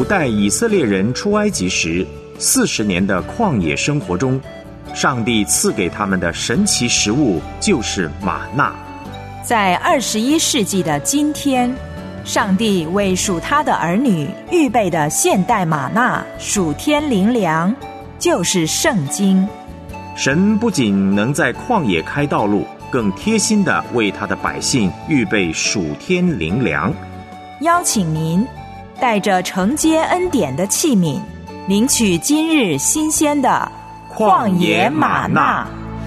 古代以色列人出埃及时40年的旷野生活中，上帝赐给他们的神奇食物就是玛纳。 在21世纪的今天，上帝为属他的儿女预备的现代玛纳属天灵粮，就是圣经。 神不仅能在旷野开道路，更贴心地为他的百姓预备属天灵粮。 邀请您带着承接恩典的器皿，领取今日新鲜的旷野玛纳。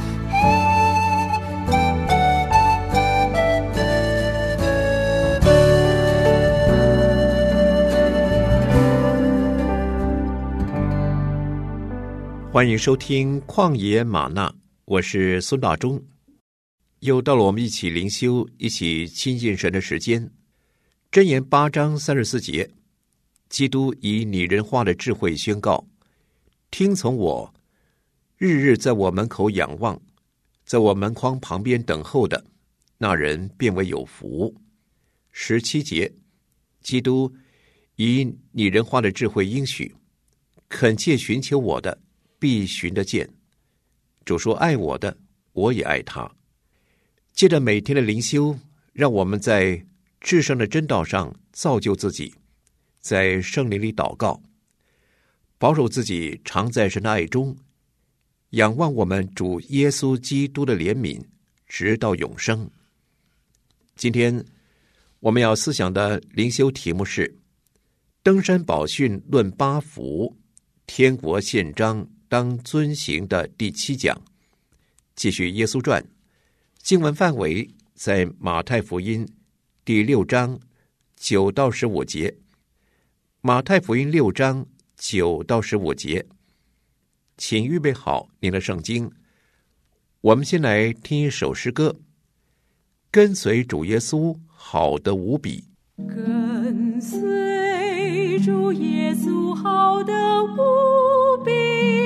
欢迎收听旷野玛纳，我是孙大中。又到了我们一起灵修、一起亲近神的时间。箴言8章34节，基督以拟人化的智慧宣告：听从我，日日在我门口仰望，在我门框旁边等候的，那人便为有福。17节，基督以拟人化的智慧应许：恳切寻求我的，必寻得见。主说爱我的，我也爱他。借着每天的灵修，让我们在至圣的真道上造就自己，在圣灵里祷告，保守自己常在神的爱中，仰望我们主耶稣基督的怜悯，直到永生。今天我们要思想的灵修题目是登山宝训论8福，天国宪章当遵行的第7讲，继续耶稣传。经文范围在马太福音第6章9到15节。马太福音6章9到15节，请预备好您的圣经。我们先来听一首诗歌，跟随主耶稣好得无比。 跟随主耶稣好得无比，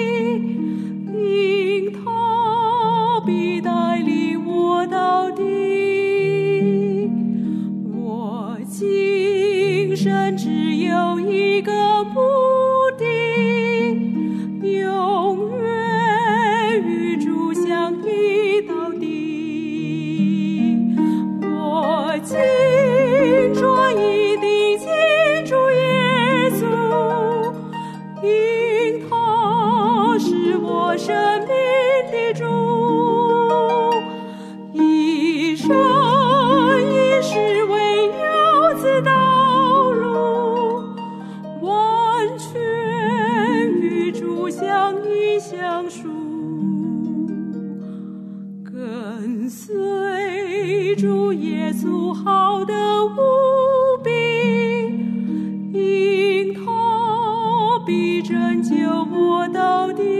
因他必带领我到底。我今生只有一个目的，永远与主相依到底。我今专一地敬主耶稣，因他是我生命的主。一生一世为有此道路，完全与主相依相属。跟随主耶稣好得无比，因他必拯救我到底。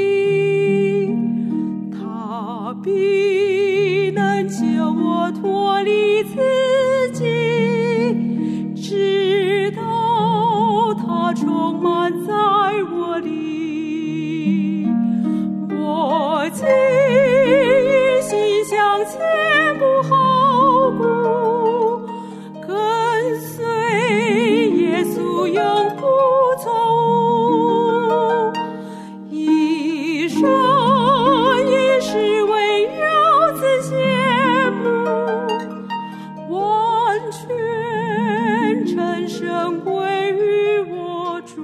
他必能救我脱离自己，直到他充满在我里。我今一心向前不后顾，跟随耶稣永不错误。一生一世为有此羡慕，完全称神归于我主。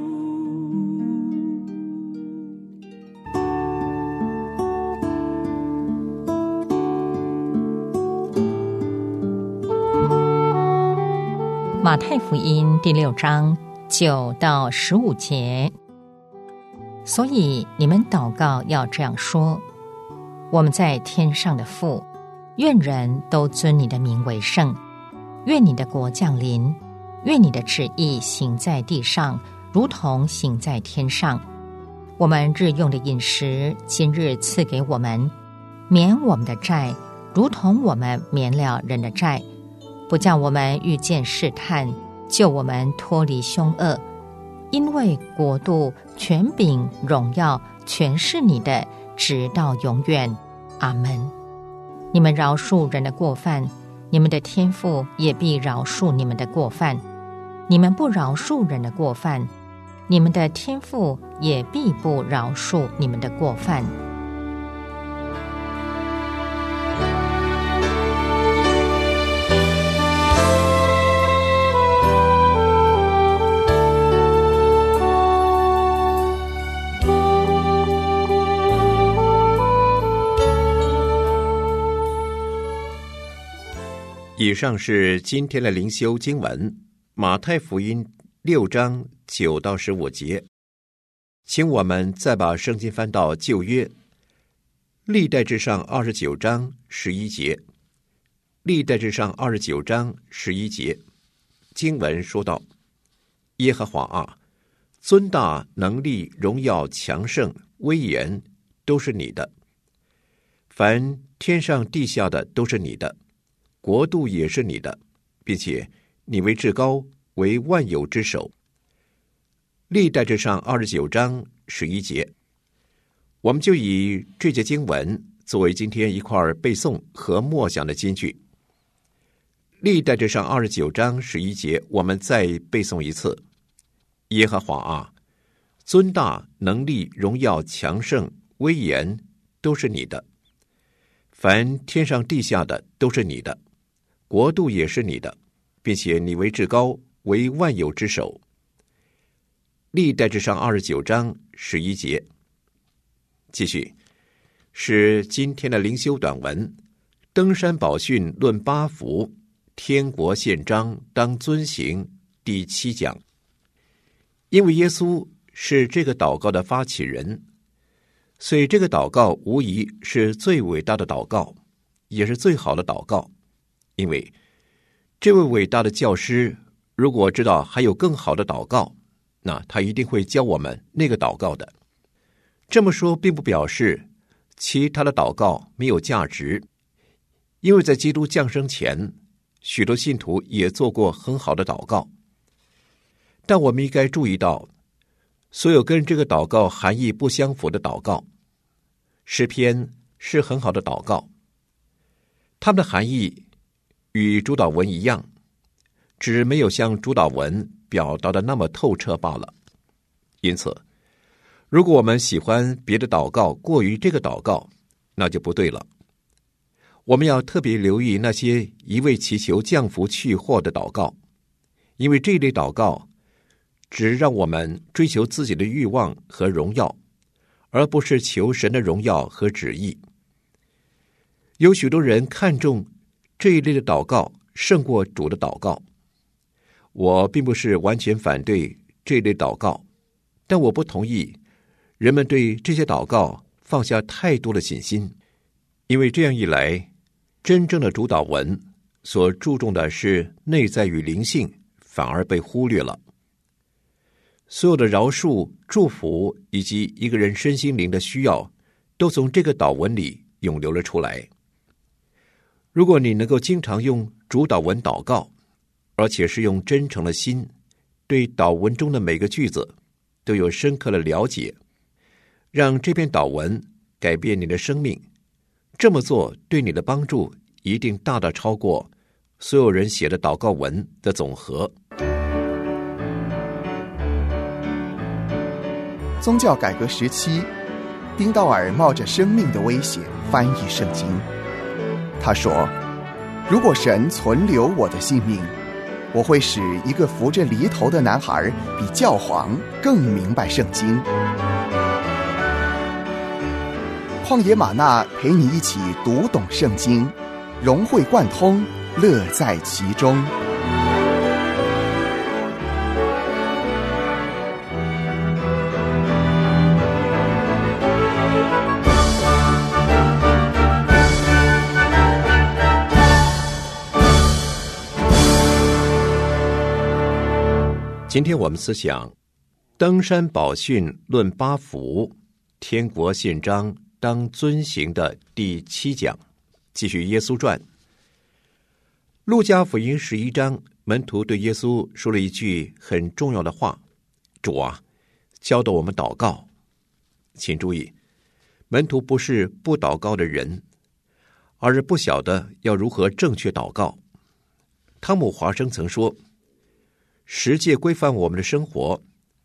马太福音第6章9到15节。所以你们祷告要这样说：我们在天上的父，愿人都尊你的名为圣，愿你的国降临，愿你的旨意行在地上，如同行在天上。我们日用的饮食，今日赐给我们，免我们的债，如同我们免了人的债，不叫我们遇见试探，救我们脱离凶恶。因为国度、权柄、荣耀，全是你的，直到永远。阿们。你们饶恕人的过犯，你们的天父也必饶恕你们的过犯。你们不饶恕人的过犯， 你们的天父也必不饶恕你们的过犯。 以上是今天的灵修经文，马太福音6章9到15节。请我们再把圣经翻到旧约，历代志上29章11节。历代志上29章11节，经文说道：耶和华啊，尊大、能力、荣耀、强盛、威严都是你的，凡天上地下的都是你的，国度也是你的，并且你为至高，为万有之首。历代志上29章11节，我们就以这节经文作为今天一块背诵和默想的金句。历代志上29章11节，我们再背诵一次：耶和华啊，尊大、能力、荣耀、强盛、威严都是你的，凡天上地下的都是你的，国度也是你的，并且你为至高，为万有之首。历代志上29章11节。继续是今天的灵修短文，登山宝训论八福，天国宪章当遵行，第7讲。因为耶稣是这个祷告的发起人，所以这个祷告无疑是最伟大的祷告，也是最好的祷告。因为这位伟大的教师如果知道还有更好的祷告，那他一定会教我们那个祷告的。这么说并不表示其他的祷告没有价值，因为在基督降生前，许多信徒也做过很好的祷告。但我们应该注意到，所有跟这个祷告含义不相符的祷告，诗篇是很好的祷告，它们的含义与主祷文一样，只没有像主祷文表达的那么透彻罢了。因此，如果我们喜欢别的祷告过于这个祷告，那就不对了。我们要特别留意那些一味祈求降福去祸的祷告，因为这类祷告只让我们追求自己的欲望和荣耀，而不是求神的荣耀和旨意。有许多人看重这一类的祷告胜过主的祷告。我并不是完全反对这类祷告，但我不同意人们对这些祷告放下太多的信心，因为这样一来，真正的主祷文所注重的是内在与灵性，反而被忽略了。所有的饶恕、祝福以及一个人身心灵的需要，都从这个祷文里涌流了出来。如果你能够经常用主祷文祷告，而且是用真诚的心，对祷文中的每个句子都有深刻的了解，让这篇祷文改变你的生命，这么做对你的帮助一定大大超过所有人写的祷告文的总和。 宗教改革时期，丁道尔冒着生命的危险翻译圣经。他说，如果神存留我的性命，我会使一个扶着犁头的男孩比教皇更明白圣经。旷野玛纳陪你一起读懂圣经，融会贯通，乐在其中。 今天我们思想登山宝训论八福，天国宪章当遵行的第7讲，继续耶稣传。路加福音11章，门徒对耶稣说了一句很重要的话：主啊，教导我们祷告。请注意，门徒不是不祷告的人，而是不晓得要如何正确祷告。汤姆·华生曾说，十诫规范我们的生活，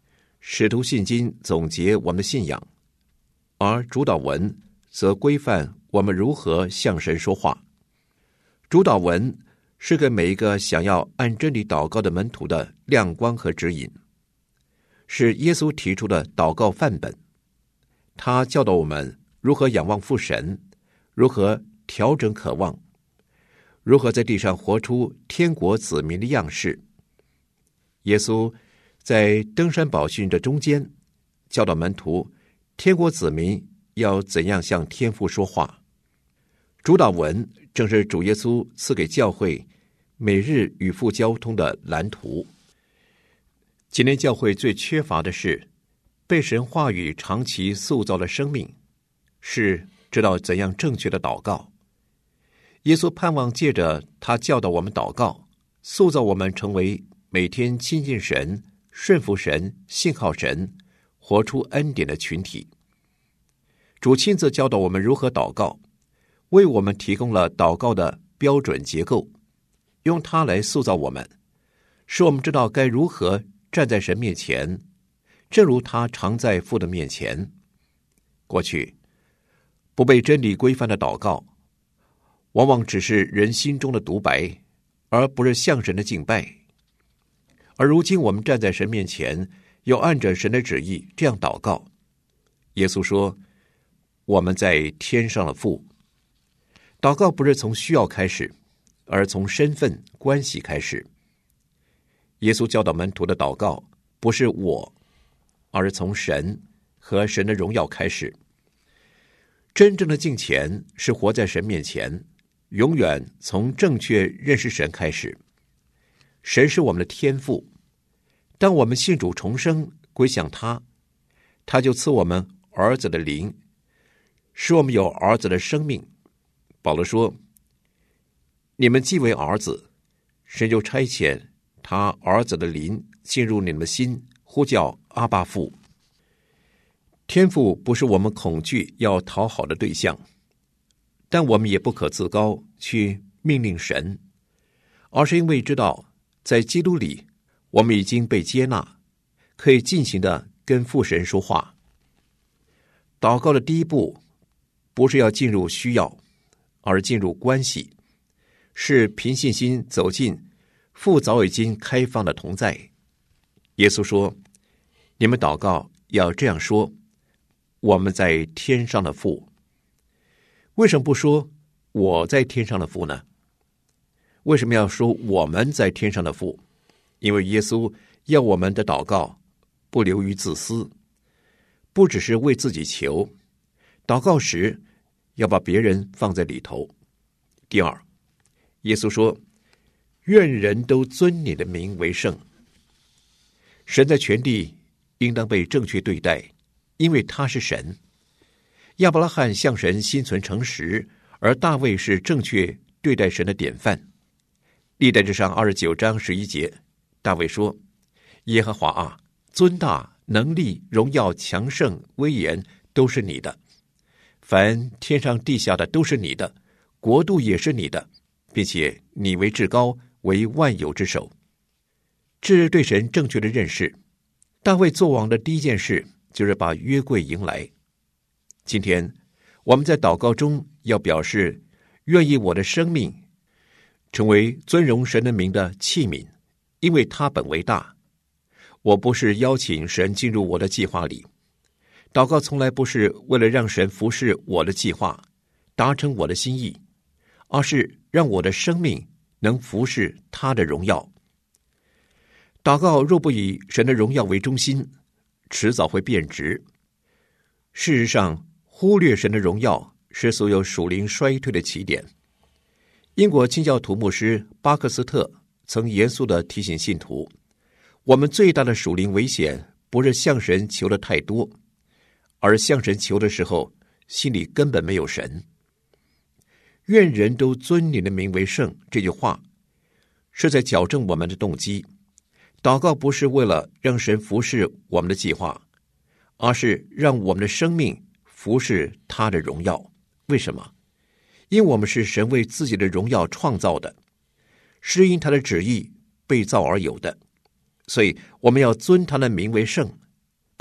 使徒信经总结我们的信仰，而主导文则规范我们如何向神说话。主导文是给每一个想要按真理祷告的门徒的亮光和指引，是耶稣提出的祷告范本。他教导我们如何仰望父神，如何调整渴望，如何在地上活出天国子民的样式。耶稣在登山宝训的中间教导门徒，天国子民要怎样向天父说话。主导文正是主耶稣赐给教会每日与父交通的蓝图。今天教会最缺乏的是被神话语长期塑造的生命，是知道怎样正确的祷告。耶稣盼望借着他教导我们祷告，塑造我们成为每天亲近神、顺服神、信靠神、活出恩典的群体。主亲自教导我们如何祷告，为我们提供了祷告的标准结构，用它来塑造我们，使我们知道该如何站在神面前，正如他常在父的面前。过去不被真理规范的祷告，往往只是人心中的独白，而不是向神的敬拜。而如今我们站在神面前，要按着神的旨意这样祷告。耶稣说，我们在天上的父。祷告不是从需要开始，而从身份关系开始。耶稣教导门徒的祷告不是我，而是从神和神的荣耀开始。真正的敬虔是活在神面前，永远从正确认识神开始。神是我们的天父，当我们信主重生归向他，他就赐我们儿子的灵，使我们有儿子的生命。保罗说，你们既为儿子，神就差遣他儿子的灵进入你们的心，呼叫阿爸父。天父不是我们恐惧要讨好的对象，但我们也不可自高去命令神，而是因为知道在基督里我们已经被接纳，可以尽情的跟父神说话。祷告的第一步不是要进入需要，而进入关系，是凭信心走进父早已经开放的同在。耶稣说，你们祷告要这样说，我们在天上的父。为什么不说我在天上的父呢？为什么要说我们在天上的父？因为耶稣要我们的祷告不流于自私，不只是为自己求，祷告时要把别人放在里头。第二，耶稣说，愿人都尊你的名为圣。神在全地应当被正确对待，因为他是神。亚伯拉罕向神心存诚实，而大卫是正确对待神的典范。历代志上29章11节，大卫说，耶和华啊，尊大、能力、荣耀、强盛、威严都是你的，凡天上地下的都是你的，国度也是你的，并且你为至高，为万有之首。这是对神正确的认识。大卫做王的第一件事就是把约柜迎来。今天我们在祷告中要表示，愿意我的生命成为尊荣神的名的器皿，因为他本为大。我不是邀请神进入我的计划里，祷告从来不是为了让神服侍我的计划，达成我的心意，而是让我的生命能服侍他的荣耀。祷告若不以神的荣耀为中心，迟早会变质。事实上，忽略神的荣耀是所有属灵衰退的起点。英国清教徒牧师巴克斯特曾严肃地提醒信徒，我们最大的属灵危险不是向神求的太多，而向神求的时候心里根本没有神。愿人都尊你的名为圣，这句话是在矫正我们的动机。祷告不是为了让神服侍我们的计划，而是让我们的生命服侍他的荣耀。为什么？因为我们是神为自己的荣耀创造的，是因他的旨意被造而有的，所以我们要尊他的名为圣，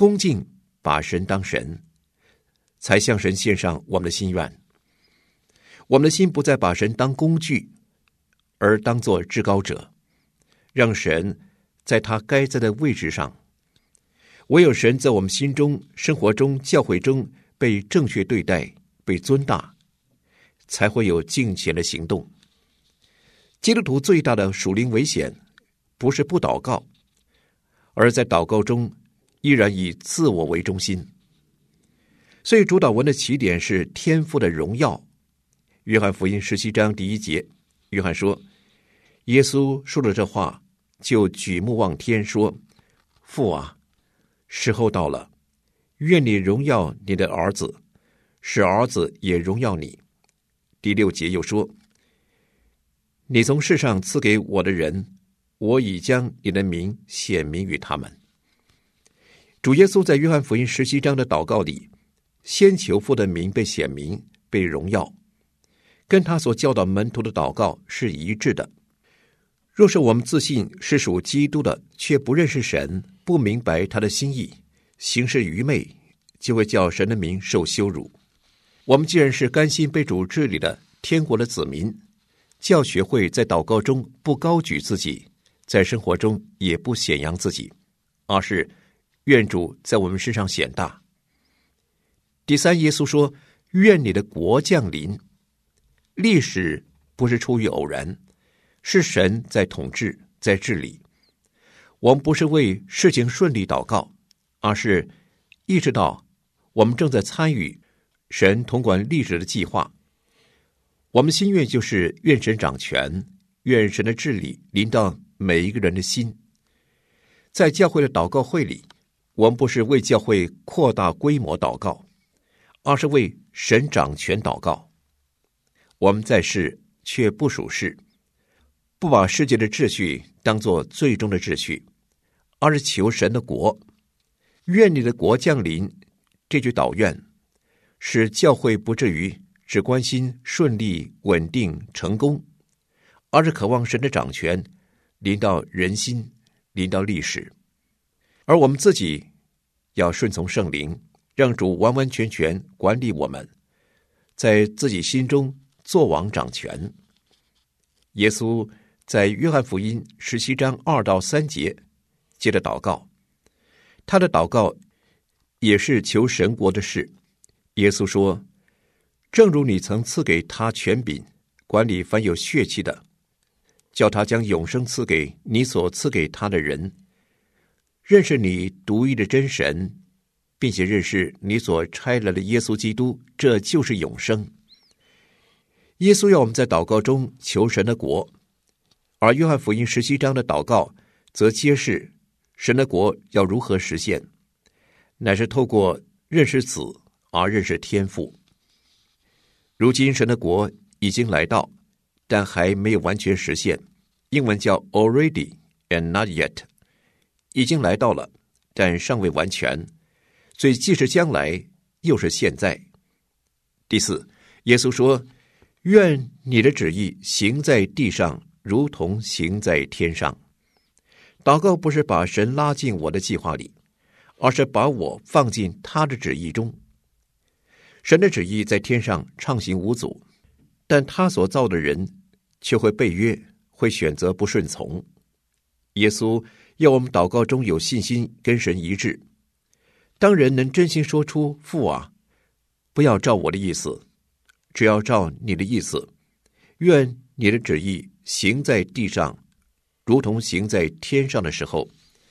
恭敬把神当神，才向神献上我们的心愿。我们的心不再把神当工具，而当作至高者，让神在他该在的位置上。唯有神在我们心中、生活中、教会中被正确对待、被尊大，才会有敬虔的行动。基督徒最大的属灵危险，不是不祷告，而在祷告中依然以自我为中心。所以主祷文的起点是天父的荣耀。约翰福音17章第1节，约翰说，耶稣说了这话，就举目望天说，父啊，时候到了，愿你荣耀你的儿子，使儿子也荣耀你。第6节又说，你从世上赐给我的人，我已将你的名显明于他们。主耶稣在约翰福音17章的祷告里，先求父的名被显明、被荣耀，跟他所教导门徒的祷告是一致的。若是我们自信是属基督的，却不认识神，不明白他的心意，行事愚昧，就会叫神的名受羞辱。我们既然是甘心被主治理的天国的子民，教学会在祷告中不高举自己，在生活中也不显扬自己，而是愿主在我们身上显大。第3，耶稣说，愿你的国降临。历史不是出于偶然，是神在统治，在治理。我们不是为事情顺利祷告，而是意识到我们正在参与神统管历史的计划。我们心愿就是愿神掌权，愿神的治理临到每一个人的心。在教会的祷告会里，我们不是为教会扩大规模祷告，而是为神掌权祷告。我们在世却不属世，不把世界的秩序当作最终的秩序，而是求神的国。愿你的国降临，这句祷愿使教会不至于只关心顺利、稳定、成功，而是渴望神的掌权临到人心，临到历史。而我们自己要顺从圣灵，让主完完全全管理我们，在自己心中作王掌权。耶稣在约翰福音17章2到3节接着祷告，他的祷告也是求神国的事。耶稣说，正如你曾赐给他权柄，管理凡有血气的，叫他将永生赐给你所赐给他的人，认识你独一的真神，并且认识你所差来的耶稣基督，这就是永生。耶稣要我们在祷告中求神的国，而约翰福音17章的祷告则揭示神的国要如何实现，乃是透过认识子而认识天父。如今神的国已经来到，但还没有完全实现，英文叫 already and not yet， 已经来到了，但尚未完全，所以既是将来，又是现在。第4，耶稣说，愿你的旨意行在地上，如同行在天上。祷告不是把神拉进我的计划里，而是把我放进他的旨意中。神的旨意在天上畅行无阻，但他所造的人却会背约，会选择不顺从。耶稣要我们祷告中有信心，跟神一致。当人能真心说出，父啊，不要照我的意思，只要照你的意思，愿你的旨意行在地上，如同行在天上的时候，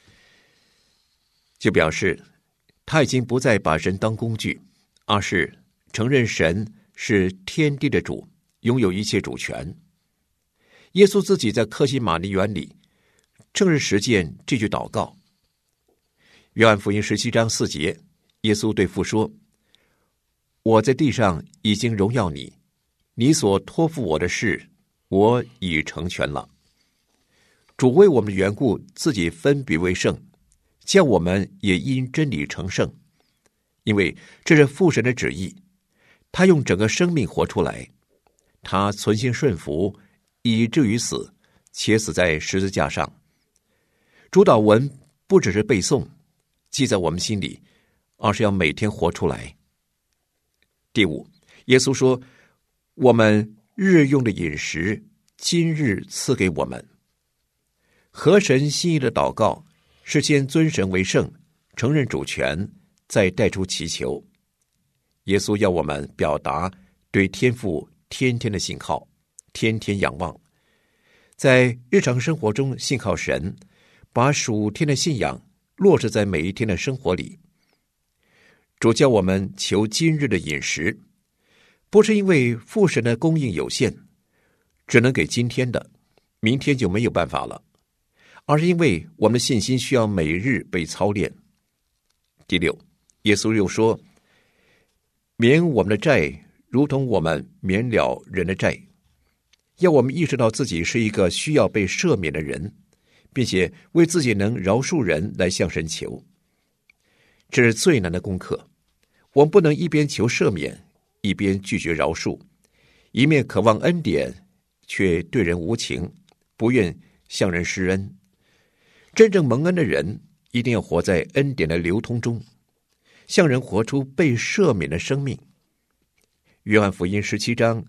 就表示他已经不再把神当工具，而是承认神是天地的主，拥有一切主权。耶稣自己在客西马尼园里正是实践这句祷告。约翰福音17章4节，耶稣对父说，我在地上已经荣耀你，你所托付我的事，我已成全了。主为我们的缘故，自己分别为圣，叫我们也因真理成圣，因为这是父神的旨意。他用整个生命活出来，他存心顺服，以至于死，且死在十字架上。主祷文不只是背诵， 记在我们心里，而是要每天活出来。第五，耶稣说，我们日用的饮食今日赐给我们。合神心意的祷告是先尊神为圣，承认主权，再带出祈求。耶稣要我们表达对天父天天的信靠，天天仰望，在日常生活中信靠神，把属天的信仰落实在每一天的生活里。主叫我们求今日的饮食，不是因为父神的供应有限，只能给今天的，明天就没有办法了，而是因为我们的信心需要每日被操练。第六，耶稣又说，免我们的债，如同我们免了人的债，要我们意识到自己是一个需要被赦免的人，并且为自己能饶恕人来向神求。这是最难的功课，我们不能一边求赦免，一边拒绝饶恕，一面渴望恩典，却对人无情，不愿向人施恩。真正蒙恩的人一定要活在恩典的流通中，向人活出被赦免的生命。约翰福音17章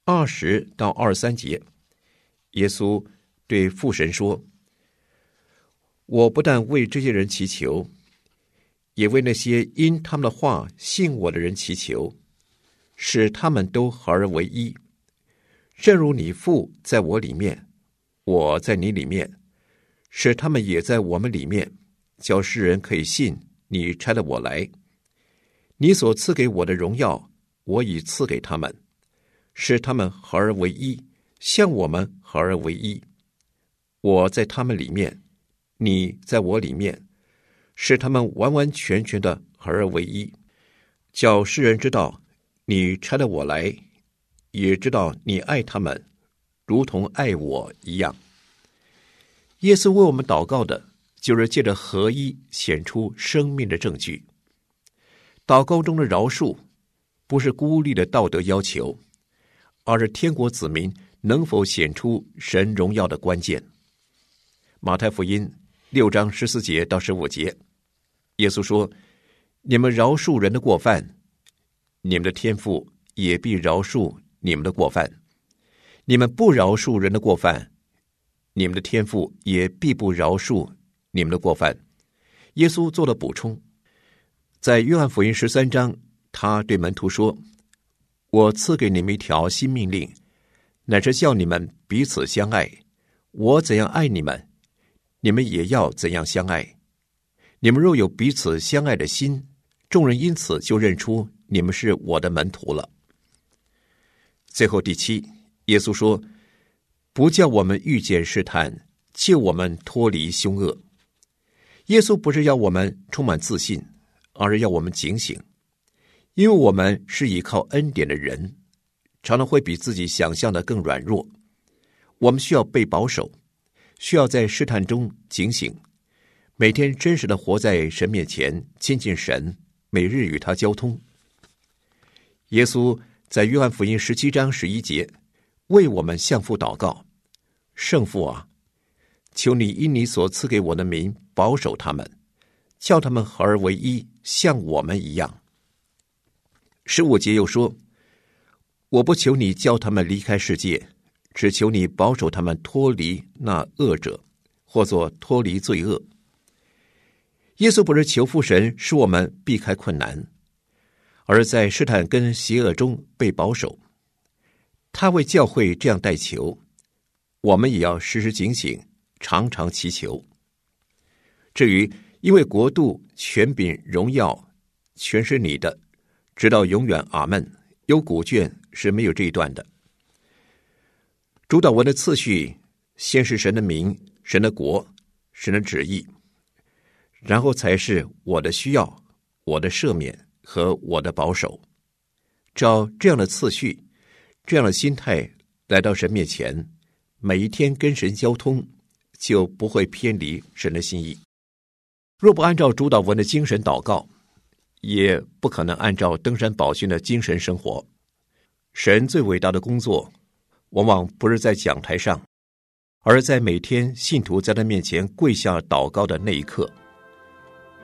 20到23节，耶稣对父神说，我不但为这些人祈求，也为那些因他们的话信我的人祈求，使他们都合而为一，正如你父在我里面，我在你里面，使他们也在我们里面，叫世人可以信你差了我来。你所赐给我的荣耀，我已赐给他们，使他们合而为一，像我们合而为一。我在他们里面，你在我里面，使他们完完全全的合而为一，叫世人知道你差了我来，也知道你爱他们，如同爱我一样。耶稣为我们祷告的，就是借着合一显出生命的证据。祷告中的饶恕，不是孤立的道德要求，而是天国子民能否显出神荣耀的关键。马太福音6章14节到15节，耶稣说，你们饶恕人的过犯，你们的天父也必饶恕你们的过犯；你们不饶恕人的过犯，你们的天父也必不饶恕你们的过犯。耶稣做了补充，在约翰福音13章，他对门徒说，我赐给你们一条新命令，乃是叫你们彼此相爱，我怎样爱你们，你们也要怎样相爱。你们若有彼此相爱的心，众人因此就认出你们是我的门徒了。最后第7，耶稣说，不叫我们遇见试探，救我们脱离凶恶。耶稣不是要我们充满自信，而是要我们警醒，因为我们是依靠恩典的人，常常会比自己想象的更软弱。我们需要被保守，需要在试探中警醒，每天真实的活在神面前，亲近神，每日与他交通。耶稣在约翰福音17章11节为我们向父祷告，圣父啊，求你因你所赐给我的名保守他们，叫他们合而为一，像我们一样。15节又说，我不求你叫他们离开世界，只求你保守他们脱离那恶者，或作脱离罪恶。耶稣不是求父神使我们避开困难，而在试探跟邪恶中被保守。他为教会这样代求，我们也要时时警醒，常常祈求。至于因为国度、权柄、荣耀全是你的，直到永远，阿们。有古卷是没有这一段的。主导文的次序，先是神的名、神的国、神的旨意，然后才是我的需要、我的赦免和我的保守。照这样的次序，这样的心态来到神面前，每一天跟神交通，就不会偏离神的心意。若不按照主导文的精神祷告，也不可能按照登山宝训的精神生活。神最伟大的工作，往往不是在讲台上，而在每天信徒在他面前跪下祷告的那一刻。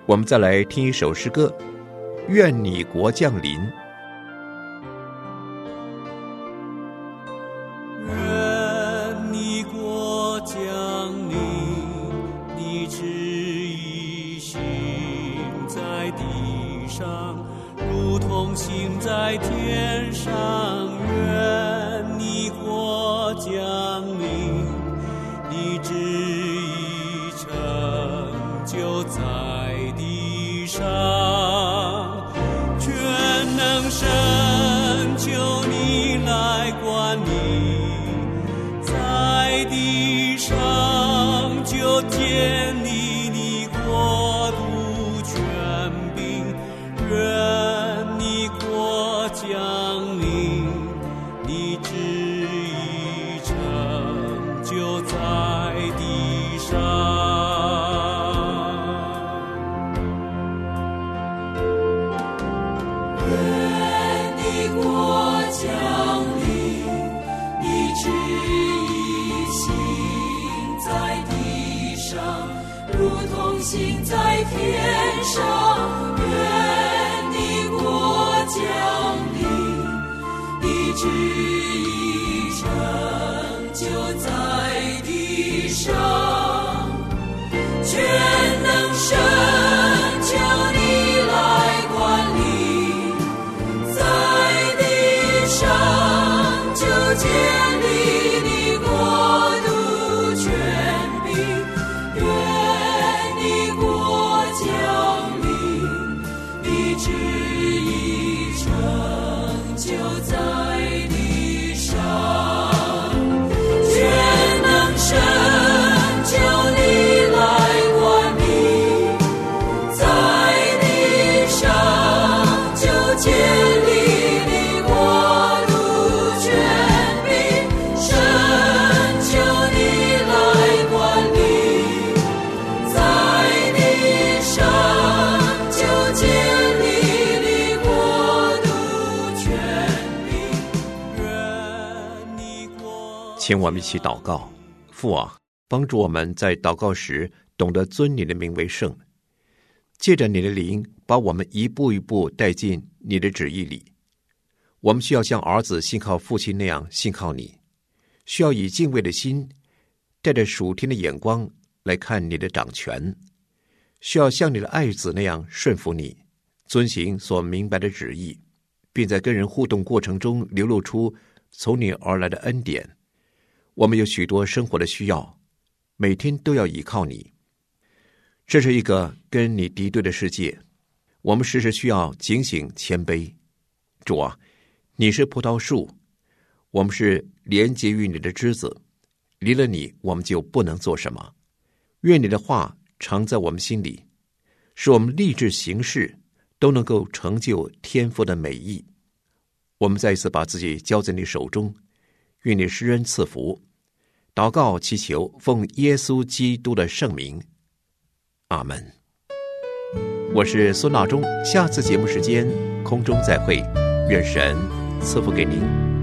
我们再来听一首诗歌，愿你国降临。 愿你国降临，你旨意行在地上，如同行在天上。愿你国降临，你旨意成就在地上，全能神求你来管理，在地上就建立你国度权柄。愿你国降临，你旨意成就在地上。愿你国降临，你旨意行在地上，如同行在天上。愿你国降临，你旨意成就在地上，全能神求你来管理，在地上就建立你国度权柄。愿你国降临，你旨意成就在地上，全能神求你来管理，在地上就建立你国度权柄。神求你来管理，在地上就建立你国度权柄。愿你国。 请我们一起祷告。父啊，帮助我们在祷告时懂得尊你的名为圣，借着你的灵把我们一步一步带进你的旨意里。我们需要像儿子信靠父亲那样信靠你，需要以敬畏的心带着属天的眼光来看你的掌权，需要像你的爱子那样顺服你，遵行所明白的旨意，并在跟人互动过程中流露出从你而来的恩典。我们有许多生活的需要，每天都要依靠你。这是一个跟你敌对的世界，我们时时需要警醒谦卑。主啊，你是葡萄树，我们是连结于你的枝子，离了你我们就不能做什么。愿你的话常在我们心里，使我们立志行事都能够成就天父的美意。我们再一次把自己交在你手中，愿你施恩赐福。祷告祈求，奉耶稣基督的圣名，阿门。我是孙大中，下次节目时间空中再会，愿神赐福给您。